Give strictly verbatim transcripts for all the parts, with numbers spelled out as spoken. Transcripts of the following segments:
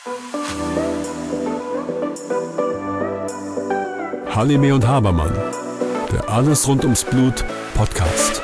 Halime und Habermann, der Alles rund ums Blut Podcast.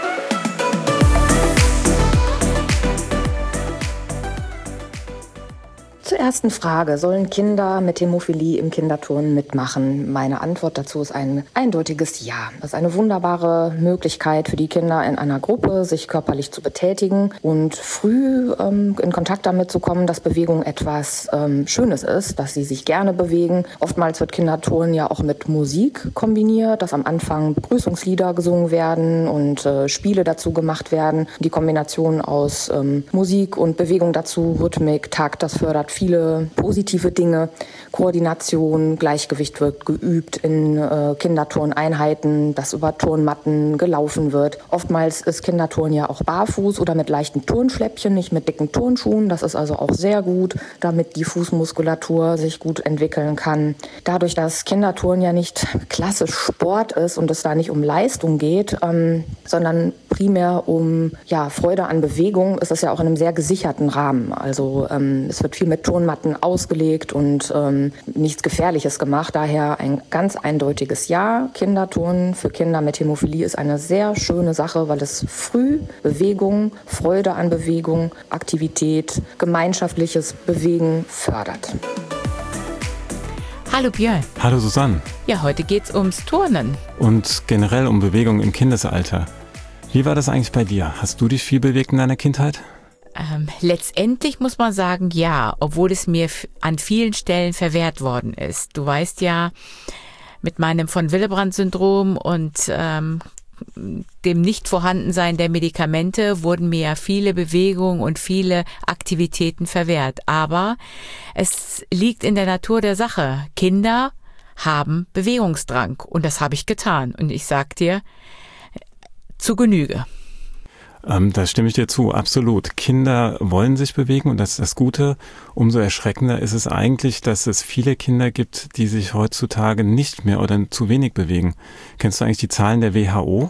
Zur ersten Frage, sollen Kinder mit Hämophilie im Kinderturnen mitmachen? Meine Antwort dazu ist ein eindeutiges Ja. Das ist eine wunderbare Möglichkeit für die Kinder in einer Gruppe, sich körperlich zu betätigen und früh ähm, in Kontakt damit zu kommen, dass Bewegung etwas ähm, Schönes ist, dass sie sich gerne bewegen. Oftmals wird Kinderturnen ja auch mit Musik kombiniert, dass am Anfang Begrüßungslieder gesungen werden und äh, Spiele dazu gemacht werden. Die Kombination aus ähm, Musik und Bewegung dazu, Rhythmik, Takt, das fördert viele positive Dinge. Koordination, Gleichgewicht wird geübt in äh, Kinderturneinheiten, dass über Turnmatten gelaufen wird. Oftmals ist Kinderturnen ja auch barfuß oder mit leichten Turnschläppchen, nicht mit dicken Turnschuhen. Das ist also auch sehr gut, damit die Fußmuskulatur sich gut entwickeln kann. Dadurch, dass Kinderturnen ja nicht klassisch Sport ist und es da nicht um Leistung geht, ähm, sondern primär um ja, Freude an Bewegung, ist es ja auch in einem sehr gesicherten Rahmen. Also ähm, es wird viel mit Turnmatten ausgelegt und ähm, nichts Gefährliches gemacht. Daher ein ganz eindeutiges Ja. Kinderturnen für Kinder mit Hämophilie ist eine sehr schöne Sache, weil es früh Bewegung, Freude an Bewegung, Aktivität, gemeinschaftliches Bewegen fördert. Hallo Björn. Hallo Susanne. Ja, heute geht's ums Turnen. Und generell um Bewegung im Kindesalter. Wie war das eigentlich bei dir? Hast du dich viel bewegt in deiner Kindheit? Ähm, letztendlich muss man sagen, ja, obwohl es mir f- an vielen Stellen verwehrt worden ist. Du weißt ja, mit meinem von Willebrand-Syndrom und ähm, dem Nichtvorhandensein der Medikamente wurden mir ja viele Bewegungen und viele Aktivitäten verwehrt. Aber es liegt in der Natur der Sache. Kinder haben Bewegungsdrang und das habe ich getan. Und ich sag dir, zu Genüge. Ähm, da stimme ich dir zu, absolut. Kinder wollen sich bewegen und das ist das Gute. Umso erschreckender ist es eigentlich, dass es viele Kinder gibt, die sich heutzutage nicht mehr oder zu wenig bewegen. Kennst du eigentlich die Zahlen der W H O?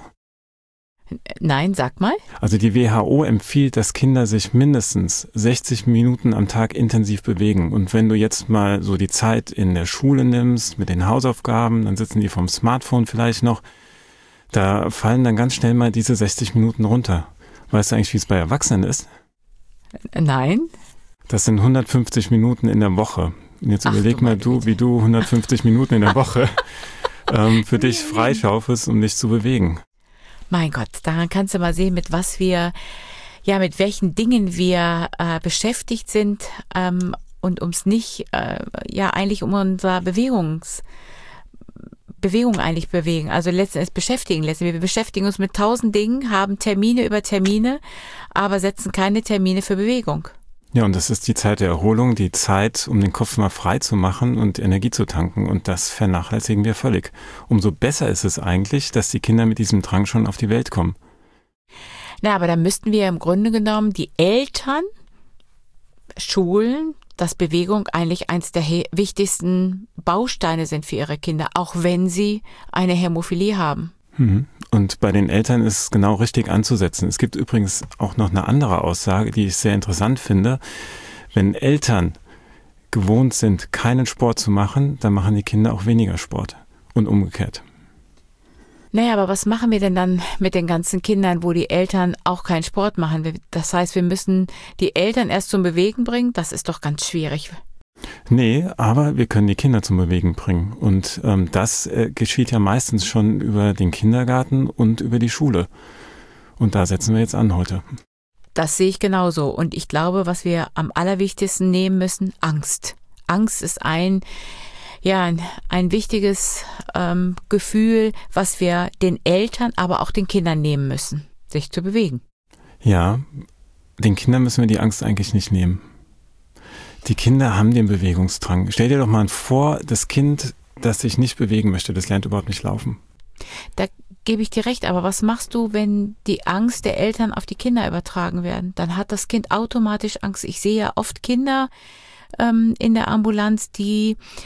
Nein, sag mal. Also die W H O empfiehlt, dass Kinder sich mindestens sechzig Minuten am Tag intensiv bewegen. Und wenn du jetzt mal so die Zeit in der Schule nimmst, mit den Hausaufgaben, dann sitzen die vom Smartphone vielleicht noch, da fallen dann ganz schnell mal diese sechzig Minuten runter. Weißt du eigentlich, wie es bei Erwachsenen ist? Nein. Das sind hundertfünfzig Minuten in der Woche. Und jetzt Ach, überleg du mal du, wie du hundertfünfzig Minuten in der Woche ähm, für dich freischaufelst, um dich zu bewegen. Mein Gott, daran kannst du mal sehen, mit was wir, ja, mit welchen Dingen wir äh, beschäftigt sind ähm, und uns nicht, äh, ja, eigentlich um unser Bewegungs Bewegung eigentlich bewegen, also letztendlich beschäftigen lassen. Wir beschäftigen uns mit tausend Dingen, haben Termine über Termine, aber setzen keine Termine für Bewegung. Ja, und das ist die Zeit der Erholung, die Zeit, um den Kopf mal frei zu machen und Energie zu tanken. Und das vernachlässigen wir völlig. Umso besser ist es eigentlich, dass die Kinder mit diesem Drang schon auf die Welt kommen. Na, aber da müssten wir im Grunde genommen die Eltern schulen, dass Bewegung eigentlich eins der he- wichtigsten Bausteine sind für ihre Kinder, auch wenn sie eine Hämophilie haben. Und bei den Eltern ist es genau richtig anzusetzen. Es gibt übrigens auch noch eine andere Aussage, die ich sehr interessant finde. Wenn Eltern gewohnt sind, keinen Sport zu machen, dann machen die Kinder auch weniger Sport und umgekehrt. Naja, aber was machen wir denn dann mit den ganzen Kindern, wo die Eltern auch keinen Sport machen? Das heißt, wir müssen die Eltern erst zum Bewegen bringen? Das ist doch ganz schwierig. Nee, aber wir können die Kinder zum Bewegen bringen. Und ähm, das äh, geschieht ja meistens schon über den Kindergarten und über die Schule. Und da setzen wir jetzt an heute. Das sehe ich genauso. Und ich glaube, was wir am allerwichtigsten nehmen müssen, Angst. Angst ist ein... Ja, ein, ein wichtiges ähm, Gefühl, was wir den Eltern, aber auch den Kindern nehmen müssen, sich zu bewegen. Ja, den Kindern müssen wir die Angst eigentlich nicht nehmen. Die Kinder haben den Bewegungsdrang. Stell dir doch mal vor, das Kind, das sich nicht bewegen möchte, das lernt überhaupt nicht laufen. Da gebe ich dir recht, aber was machst du, wenn die Angst der Eltern auf die Kinder übertragen werden? Dann hat das Kind automatisch Angst. Ich sehe ja oft Kinder ähm, in der Ambulanz, die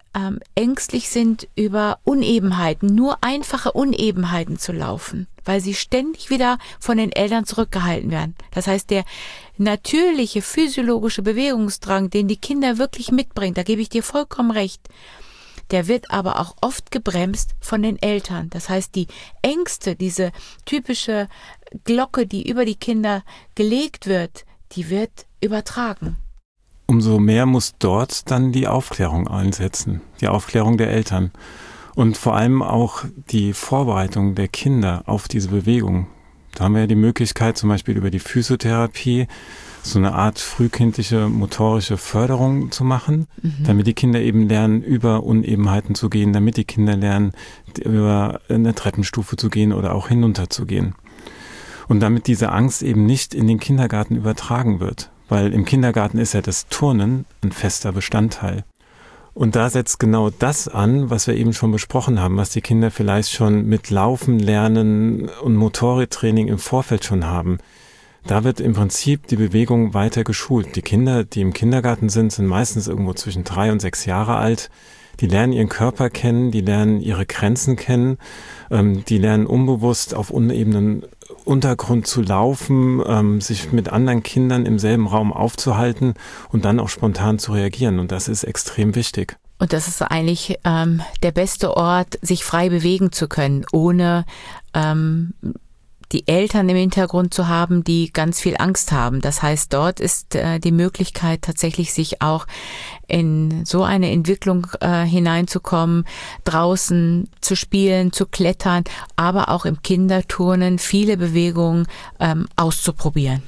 ähm, ängstlich sind, über Unebenheiten, nur einfache Unebenheiten zu laufen, weil sie ständig wieder von den Eltern zurückgehalten werden. Das heißt, der natürliche physiologische Bewegungsdrang, den die Kinder wirklich mitbringen, da gebe ich dir vollkommen recht, der wird aber auch oft gebremst von den Eltern. Das heißt, die Ängste, diese typische Glocke, die über die Kinder gelegt wird, die wird übertragen. Umso mehr muss dort dann die Aufklärung einsetzen, die Aufklärung der Eltern und vor allem auch die Vorbereitung der Kinder auf diese Bewegung. Da haben wir ja die Möglichkeit, zum Beispiel über die Physiotherapie so eine Art frühkindliche motorische Förderung zu machen, mhm. damit die Kinder eben lernen, über Unebenheiten zu gehen, damit die Kinder lernen, über eine Treppenstufe zu gehen oder auch hinunter zu gehen. Und damit diese Angst eben nicht in den Kindergarten übertragen wird, weil im Kindergarten ist ja das Turnen ein fester Bestandteil. Und da setzt genau das an, was wir eben schon besprochen haben, was die Kinder vielleicht schon mit Laufen, Lernen und Motoriktraining im Vorfeld schon haben. Da wird im Prinzip die Bewegung weiter geschult. Die Kinder, die im Kindergarten sind, sind meistens irgendwo zwischen drei und sechs Jahre alt. Die lernen ihren Körper kennen, die lernen ihre Grenzen kennen, ähm, die lernen unbewusst auf unebenen Untergrund zu laufen, ähm, sich mit anderen Kindern im selben Raum aufzuhalten und dann auch spontan zu reagieren. Und das ist extrem wichtig. Und das ist eigentlich ähm, der beste Ort, sich frei bewegen zu können, ohne ähm, die Eltern im Hintergrund zu haben, die ganz viel Angst haben. Das heißt, dort ist äh, die Möglichkeit, tatsächlich sich auch in so eine Entwicklung äh, hineinzukommen, draußen zu spielen, zu klettern, aber auch im Kinderturnen viele Bewegungen ähm, auszuprobieren.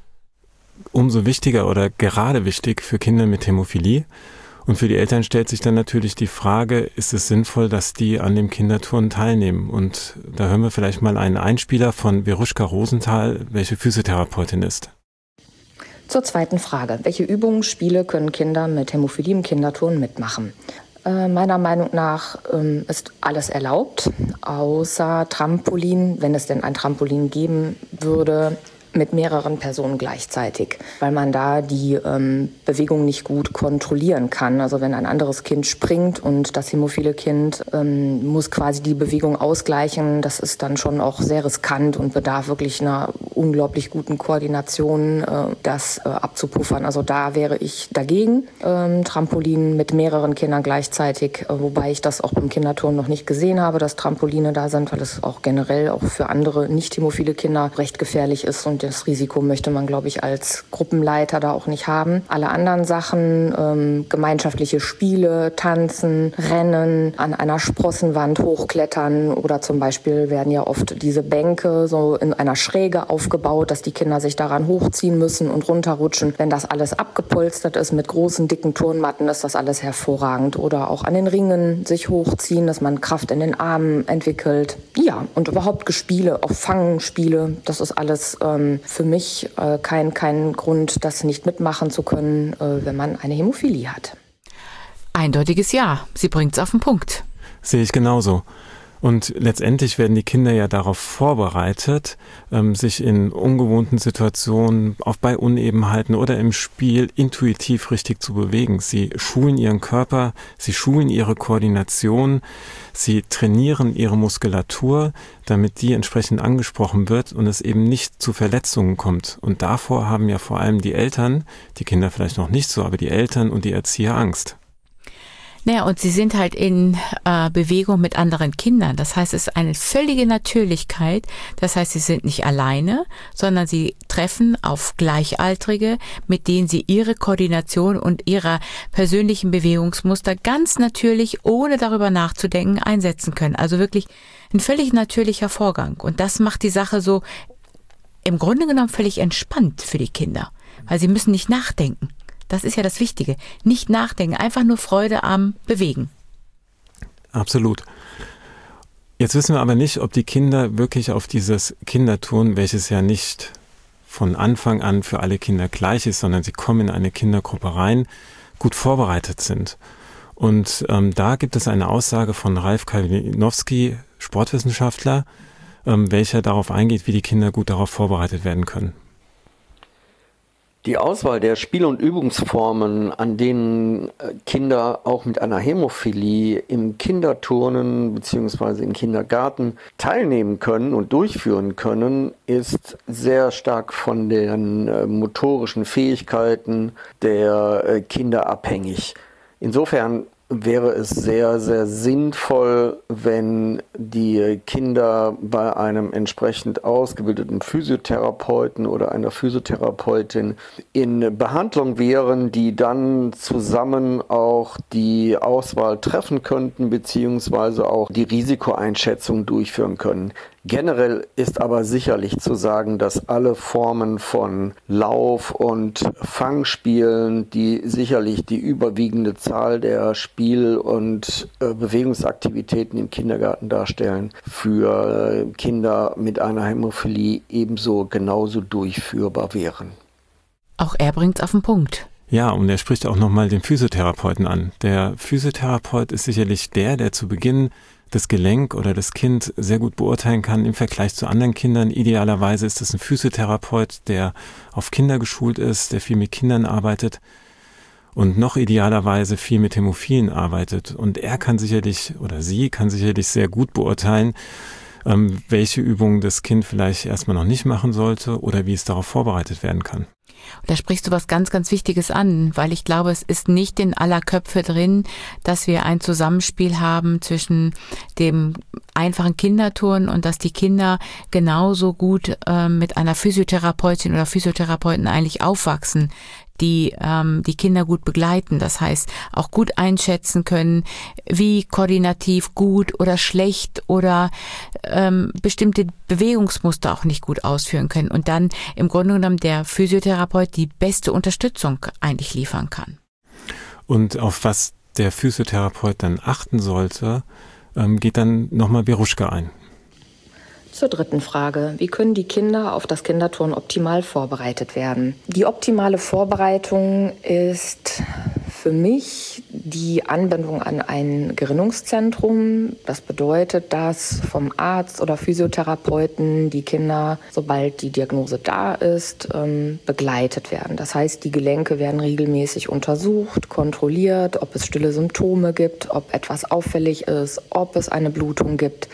Umso wichtiger oder gerade wichtig für Kinder mit Hämophilie. Und für die Eltern stellt sich dann natürlich die Frage, ist es sinnvoll, dass die an dem Kinderturnen teilnehmen? Und da hören wir vielleicht mal einen Einspieler von Veruschka Rosenthal, welche Physiotherapeutin ist. Zur zweiten Frage. Welche Übungen, Spiele können Kinder mit Hämophilie im Kinderturnen mitmachen? Äh, meiner Meinung nach ähm, ist alles erlaubt, außer Trampolin, wenn es denn ein Trampolin geben würde, mit mehreren Personen gleichzeitig, weil man da die ähm, Bewegung nicht gut kontrollieren kann. Also wenn ein anderes Kind springt und das hämophile Kind ähm, muss quasi die Bewegung ausgleichen, das ist dann schon auch sehr riskant und bedarf wirklich einer unglaublich guten Koordination, äh, das äh, abzupuffern. Also da wäre ich dagegen. Ähm, Trampolin mit mehreren Kindern gleichzeitig, äh, wobei ich das auch beim Kinderturnen noch nicht gesehen habe, dass Trampoline da sind, weil es auch generell auch für andere nicht hämophile Kinder recht gefährlich ist und das Risiko möchte man, glaube ich, als Gruppenleiter da auch nicht haben. Alle anderen Sachen, ähm, gemeinschaftliche Spiele, Tanzen, Rennen, an einer Sprossenwand hochklettern oder zum Beispiel werden ja oft diese Bänke so in einer Schräge aufgebaut, dass die Kinder sich daran hochziehen müssen und runterrutschen. Wenn das alles abgepolstert ist mit großen, dicken Turnmatten, ist das alles hervorragend. Oder auch an den Ringen sich hochziehen, dass man Kraft in den Armen entwickelt. Ja, und überhaupt Gespiele, auch Fangenspiele, das ist alles ähm, für mich äh, kein, kein Grund, das nicht mitmachen zu können, äh, wenn man eine Hämophilie hat. Eindeutiges Ja. Sie bringt es auf den Punkt. Sehe ich genauso. Und letztendlich werden die Kinder ja darauf vorbereitet, ähm, sich in ungewohnten Situationen, auch bei Unebenheiten oder im Spiel intuitiv richtig zu bewegen. Sie schulen ihren Körper, sie schulen ihre Koordination, sie trainieren ihre Muskulatur, damit die entsprechend angesprochen wird und es eben nicht zu Verletzungen kommt. Und davor haben ja vor allem die Eltern, die Kinder vielleicht noch nicht so, aber die Eltern und die Erzieher Angst. Naja, und sie sind halt in äh, Bewegung mit anderen Kindern. Das heißt, es ist eine völlige Natürlichkeit. Das heißt, sie sind nicht alleine, sondern sie treffen auf Gleichaltrige, mit denen sie ihre Koordination und ihre persönlichen Bewegungsmuster ganz natürlich, ohne darüber nachzudenken, einsetzen können. Also wirklich ein völlig natürlicher Vorgang. Und das macht die Sache so im Grunde genommen völlig entspannt für die Kinder, weil sie müssen nicht nachdenken. Das ist ja das Wichtige. Nicht nachdenken, einfach nur Freude am Bewegen. Absolut. Jetzt wissen wir aber nicht, ob die Kinder wirklich auf dieses Kinderturnen, welches ja nicht von Anfang an für alle Kinder gleich ist, sondern sie kommen in eine Kindergruppe rein, gut vorbereitet sind. Und ähm, da gibt es eine Aussage von Ralf Kalinowski, Sportwissenschaftler, ähm, welcher darauf eingeht, wie die Kinder gut darauf vorbereitet werden können. Die Auswahl der Spiel- und Übungsformen, an denen Kinder auch mit einer Hämophilie im Kinderturnen bzw. im Kindergarten teilnehmen können und durchführen können, ist sehr stark von den motorischen Fähigkeiten der Kinder abhängig. Insofern wäre es sehr, sehr sinnvoll, wenn die Kinder bei einem entsprechend ausgebildeten Physiotherapeuten oder einer Physiotherapeutin in Behandlung wären, die dann zusammen auch die Auswahl treffen könnten, beziehungsweise auch die Risikoeinschätzung durchführen können. Generell ist aber sicherlich zu sagen, dass alle Formen von Lauf- und Fangspielen, die sicherlich die überwiegende Zahl der Spiel- und äh, Bewegungsaktivitäten im Kindergarten darstellen, für äh, Kinder mit einer Hämophilie ebenso genauso durchführbar wären. Auch er bringt's auf den Punkt. Ja, und er spricht auch nochmal den Physiotherapeuten an. Der Physiotherapeut ist sicherlich der, der zu Beginn das Gelenk oder das Kind sehr gut beurteilen kann im Vergleich zu anderen Kindern. Idealerweise ist es ein Physiotherapeut, der auf Kinder geschult ist, der viel mit Kindern arbeitet und noch idealerweise viel mit Hämophilen arbeitet. Und er kann sicherlich oder sie kann sicherlich sehr gut beurteilen, ähm, welche Übungen das Kind vielleicht erstmal noch nicht machen sollte oder wie es darauf vorbereitet werden kann. Und da sprichst du was ganz, ganz Wichtiges an, weil ich glaube, es ist nicht in aller Köpfe drin, dass wir ein Zusammenspiel haben zwischen dem einfachen Kinderturnen und dass die Kinder genauso gut äh, mit einer Physiotherapeutin oder Physiotherapeuten eigentlich aufwachsen, die ähm, die Kinder gut begleiten, das heißt auch gut einschätzen können, wie koordinativ gut oder schlecht oder ähm, bestimmte Bewegungsmuster auch nicht gut ausführen können und dann im Grunde genommen der Physiotherapeut die beste Unterstützung eigentlich liefern kann. Und auf was der Physiotherapeut dann achten sollte, ähm, geht dann nochmal Veruschka ein. Zur dritten Frage. Wie können die Kinder auf das Kinderturnen optimal vorbereitet werden? Die optimale Vorbereitung ist für mich die Anbindung an ein Gerinnungszentrum. Das bedeutet, dass vom Arzt oder Physiotherapeuten die Kinder, sobald die Diagnose da ist, begleitet werden. Das heißt, die Gelenke werden regelmäßig untersucht, kontrolliert, ob es stille Symptome gibt, ob etwas auffällig ist, ob es eine Blutung gibt,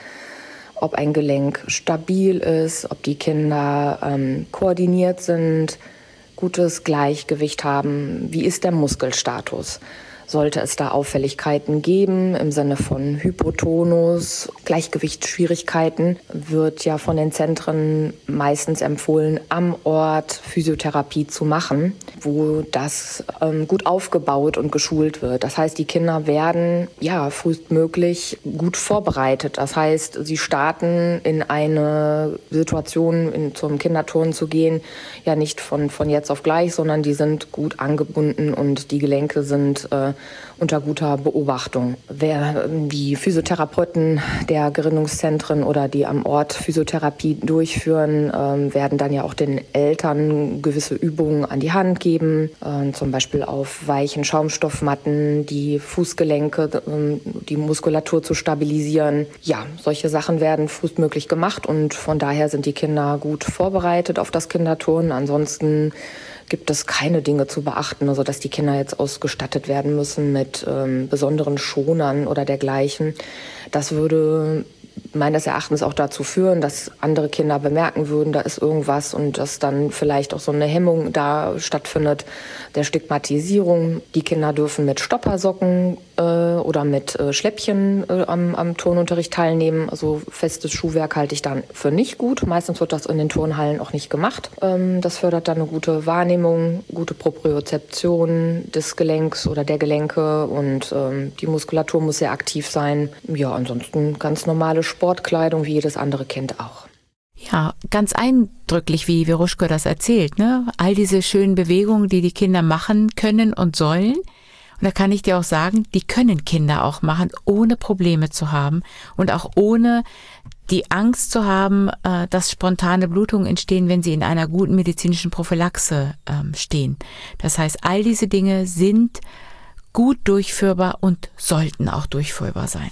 ob ein Gelenk stabil ist, ob die Kinder ähm, koordiniert sind, gutes Gleichgewicht haben. Wie ist der Muskelstatus? Sollte es da Auffälligkeiten geben im Sinne von Hypotonus, Gleichgewichtsschwierigkeiten, wird ja von den Zentren meistens empfohlen, am Ort Physiotherapie zu machen, wo das ähm, gut aufgebaut und geschult wird. Das heißt, die Kinder werden ja frühestmöglich gut vorbereitet. Das heißt, sie starten in eine Situation, in, zum Kinderturnen zu gehen, ja nicht von, von jetzt auf gleich, sondern die sind gut angebunden und die Gelenke sind äh, unter guter Beobachtung. Wer die Physiotherapeuten der Gerinnungszentren oder die am Ort Physiotherapie durchführen, ähm, werden dann ja auch den Eltern gewisse Übungen an die Hand geben, äh, zum Beispiel auf weichen Schaumstoffmatten, die Fußgelenke, äh, die Muskulatur zu stabilisieren. Ja, solche Sachen werden frühestmöglich gemacht und von daher sind die Kinder gut vorbereitet auf das Kinderturnen. Ansonsten gibt es keine Dinge zu beachten, also dass die Kinder jetzt ausgestattet werden müssen mit ähm, besonderen Schonern oder dergleichen. Das würde meines Erachtens auch dazu führen, dass andere Kinder bemerken würden, da ist irgendwas und dass dann vielleicht auch so eine Hemmung da stattfindet der Stigmatisierung. Die Kinder dürfen mit Stoppersocken äh, oder mit äh, Schläppchen äh, am, am Turnunterricht teilnehmen. Also festes Schuhwerk halte ich dann für nicht gut. Meistens wird das in den Turnhallen auch nicht gemacht. Ähm, das fördert dann eine gute Wahrnehmung, gute Propriozeption des Gelenks oder der Gelenke und ähm, die Muskulatur muss sehr aktiv sein. Ja, ansonsten ganz normale Sportkleidung wie jedes andere Kind auch. Ja, ganz eindrücklich, wie Veruschka das erzählt, ne? All diese schönen Bewegungen, die die Kinder machen können und sollen. Und da kann ich dir auch sagen, die können Kinder auch machen, ohne Probleme zu haben und auch ohne die Angst zu haben, dass spontane Blutungen entstehen, wenn sie in einer guten medizinischen Prophylaxe stehen. Das heißt, all diese Dinge sind gut durchführbar und sollten auch durchführbar sein.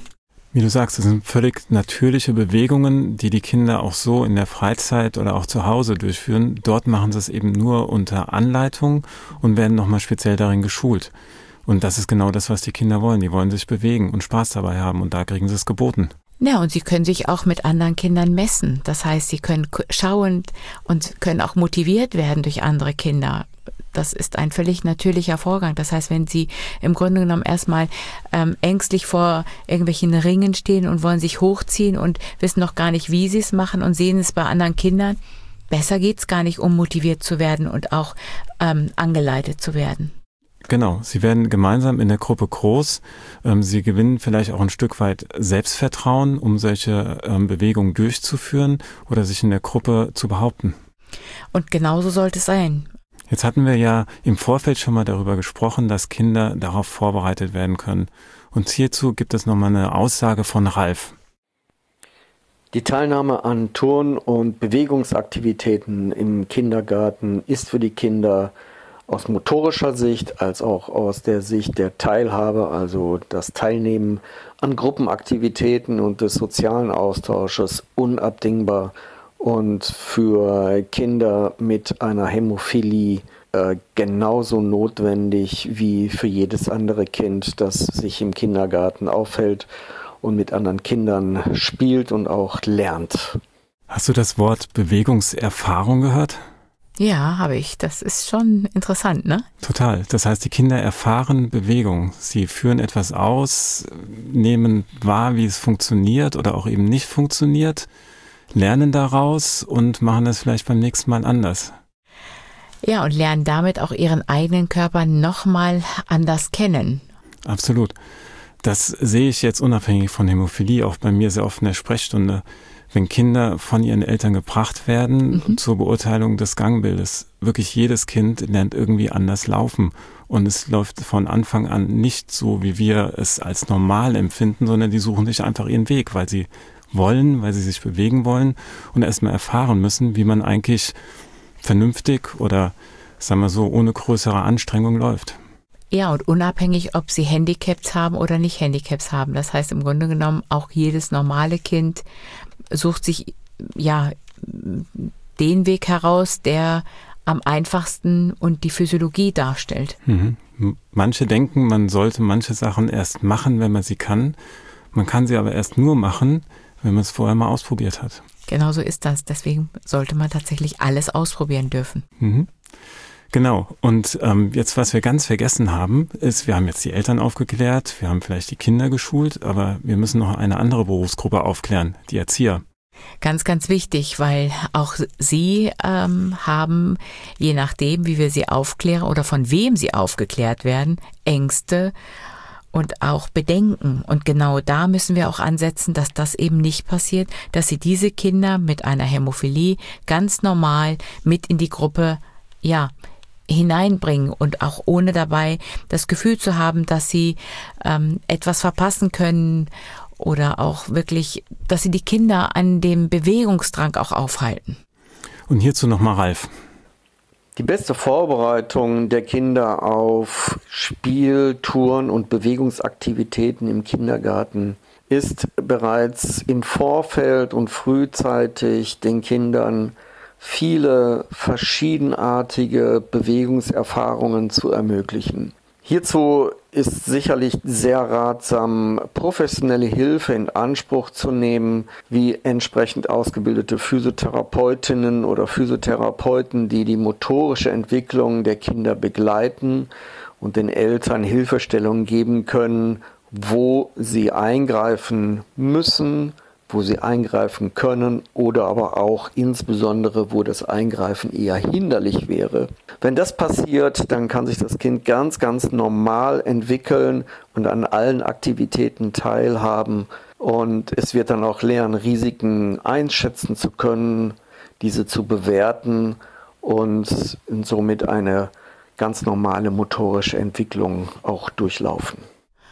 Wie du sagst, das sind völlig natürliche Bewegungen, die die Kinder auch so in der Freizeit oder auch zu Hause durchführen. Dort machen sie es eben nur unter Anleitung und werden nochmal speziell darin geschult. Und das ist genau das, was die Kinder wollen. Die wollen sich bewegen und Spaß dabei haben und da kriegen sie es geboten. Ja, und sie können sich auch mit anderen Kindern messen. Das heißt, sie können schauen und können auch motiviert werden durch andere Kinder. Das ist ein völlig natürlicher Vorgang. Das heißt, wenn Sie im Grunde genommen erstmal ähm, ängstlich vor irgendwelchen Ringen stehen und wollen sich hochziehen und wissen noch gar nicht, wie Sie es machen und sehen es bei anderen Kindern, besser geht's gar nicht, um motiviert zu werden und auch ähm, angeleitet zu werden. Genau, sie werden gemeinsam in der Gruppe groß. Ähm, sie gewinnen vielleicht auch ein Stück weit Selbstvertrauen, um solche ähm, Bewegungen durchzuführen oder sich in der Gruppe zu behaupten. Und genauso sollte es sein. Jetzt hatten wir ja im Vorfeld schon mal darüber gesprochen, dass Kinder darauf vorbereitet werden können. Und hierzu gibt es nochmal eine Aussage von Ralf. Die Teilnahme an Turn- und Bewegungsaktivitäten im Kindergarten ist für die Kinder aus motorischer Sicht als auch aus der Sicht der Teilhabe, also das Teilnehmen an Gruppenaktivitäten und des sozialen Austausches, unabdingbar. Und für Kinder mit einer Hämophilie äh, genauso notwendig wie für jedes andere Kind, das sich im Kindergarten aufhält und mit anderen Kindern spielt und auch lernt. Hast du das Wort Bewegungserfahrung gehört? Ja, habe ich. Das ist schon interessant, ne? Total. Das heißt, die Kinder erfahren Bewegung. Sie führen etwas aus, nehmen wahr, wie es funktioniert oder auch eben nicht funktioniert, lernen daraus und machen es vielleicht beim nächsten Mal anders. Ja, und lernen damit auch ihren eigenen Körper nochmal anders kennen. Absolut. Das sehe ich jetzt unabhängig von Hämophilie auch bei mir sehr oft in der Sprechstunde. Wenn Kinder von ihren Eltern gebracht werden mhm. zur Beurteilung des Gangbildes, wirklich jedes Kind lernt irgendwie anders laufen. Und es läuft von Anfang an nicht so, wie wir es als normal empfinden, sondern die suchen sich einfach ihren Weg, weil sie wollen, weil sie sich bewegen wollen und erstmal erfahren müssen, wie man eigentlich vernünftig oder, sagen wir so, ohne größere Anstrengung läuft. Ja, und unabhängig, ob sie Handicaps haben oder nicht Handicaps haben. Das heißt im Grunde genommen, auch jedes normale Kind sucht sich ja den Weg heraus, der am einfachsten und die Physiologie darstellt. Mhm. Manche denken, man sollte manche Sachen erst machen, wenn man sie kann. Man kann sie aber erst nur machen, wenn man es vorher mal ausprobiert hat. Genau so ist das. Deswegen sollte man tatsächlich alles ausprobieren dürfen. Mhm. Genau. Und ähm, jetzt, was wir ganz vergessen haben, ist, wir haben jetzt die Eltern aufgeklärt, wir haben vielleicht die Kinder geschult, aber wir müssen noch eine andere Berufsgruppe aufklären, die Erzieher. Ganz, ganz wichtig, weil auch sie ähm, haben, je nachdem, wie wir sie aufklären oder von wem sie aufgeklärt werden, Ängste und auch Bedenken. Und genau da müssen wir auch ansetzen, dass das eben nicht passiert, dass sie diese Kinder mit einer Hämophilie ganz normal mit in die Gruppe, ja, hineinbringen und auch ohne dabei das Gefühl zu haben, dass sie ähm, etwas verpassen können oder auch wirklich, dass sie die Kinder an dem Bewegungsdrang auch aufhalten. Und hierzu nochmal Ralf. Die beste Vorbereitung der Kinder auf Spiel, Touren und Bewegungsaktivitäten im Kindergarten ist bereits im Vorfeld und frühzeitig den Kindern viele verschiedenartige Bewegungserfahrungen zu ermöglichen. Hierzu ist sicherlich sehr ratsam, professionelle Hilfe in Anspruch zu nehmen, wie entsprechend ausgebildete Physiotherapeutinnen oder Physiotherapeuten, die die motorische Entwicklung der Kinder begleiten und den Eltern Hilfestellung geben können, wo sie eingreifen müssen, wo sie eingreifen können oder aber auch insbesondere, wo das Eingreifen eher hinderlich wäre. Wenn das passiert, dann kann sich das Kind ganz, ganz normal entwickeln und an allen Aktivitäten teilhaben und es wird dann auch lernen, Risiken einschätzen zu können, diese zu bewerten und somit eine ganz normale motorische Entwicklung auch durchlaufen.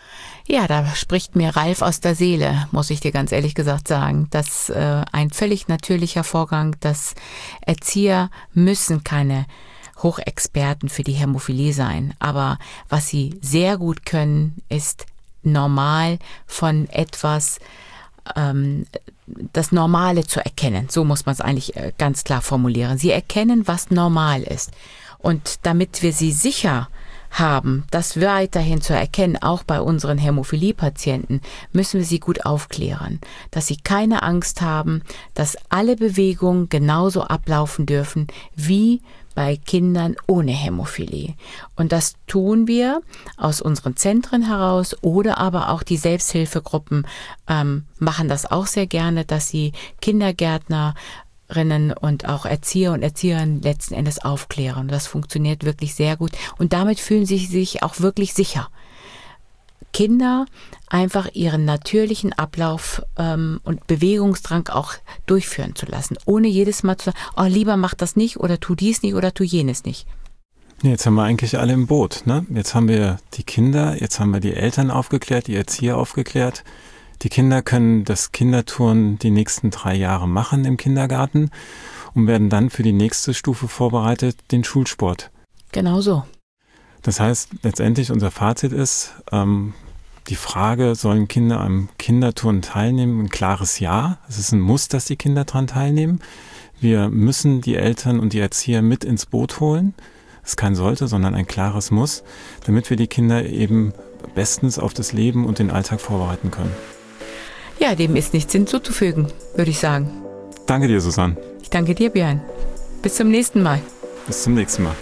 Ja, da spricht mir Ralf aus der Seele, muss ich dir ganz ehrlich gesagt sagen. Das ist äh, ein völlig natürlicher Vorgang, dass Erzieher müssen keine Hochexperten für die Hämophilie sein. Aber was sie sehr gut können, ist normal von etwas, ähm, das Normale zu erkennen. So muss man es eigentlich äh, ganz klar formulieren. Sie erkennen, was normal ist. Und damit wir sie sicher haben, das weiterhin zu erkennen, auch bei unseren Hämophilie-Patienten, müssen wir sie gut aufklären, dass sie keine Angst haben, dass alle Bewegungen genauso ablaufen dürfen wie bei Kindern ohne Hämophilie. Und das tun wir aus unseren Zentren heraus oder aber auch die Selbsthilfegruppen ähm, machen das auch sehr gerne, dass sie Kindergärtner und auch Erzieher und Erzieherinnen letzten Endes aufklären. Das funktioniert wirklich sehr gut und damit fühlen sie sich auch wirklich sicher. Kinder einfach ihren natürlichen Ablauf ähm, und Bewegungsdrang auch durchführen zu lassen, ohne jedes Mal zu sagen, oh, lieber mach das nicht oder tu dies nicht oder tu jenes nicht. Jetzt haben wir eigentlich alle im Boot, ne? Jetzt haben wir die Kinder, jetzt haben wir die Eltern aufgeklärt, die Erzieher aufgeklärt. Die Kinder können das Kinderturnen die nächsten drei Jahre machen im Kindergarten und werden dann für die nächste Stufe vorbereitet, den Schulsport. Genau so. Das heißt, letztendlich unser Fazit ist, ähm, die Frage, sollen Kinder am Kinderturnen teilnehmen? Ein klares Ja. Es ist ein Muss, dass die Kinder daran teilnehmen. Wir müssen die Eltern und die Erzieher mit ins Boot holen. Es ist kein Sollte, sondern ein klares Muss, damit wir die Kinder eben bestens auf das Leben und den Alltag vorbereiten können. Ja, dem ist nichts hinzuzufügen, würde ich sagen. Danke dir, Susanne. Ich danke dir, Björn. Bis zum nächsten Mal. Bis zum nächsten Mal.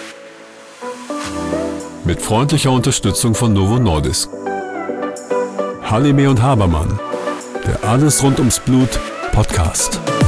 Mit freundlicher Unterstützung von Novo Nordisk. Halime und Habermann, der Alles rund ums Blut Podcast.